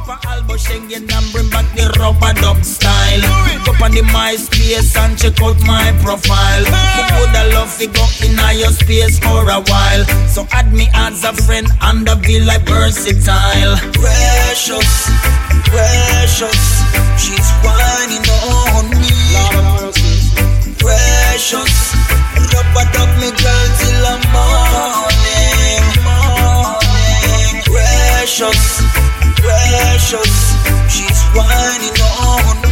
for Albo Schengen and bring back the rubber dub style. Go on the MySpace and check out my profile. I woulda love to go in your space for a while. So add me as a friend and the feel like versatile. Precious, precious, she's whining on me. Precious, rubber dub me girl till the morning. Precious, precious, she's whining on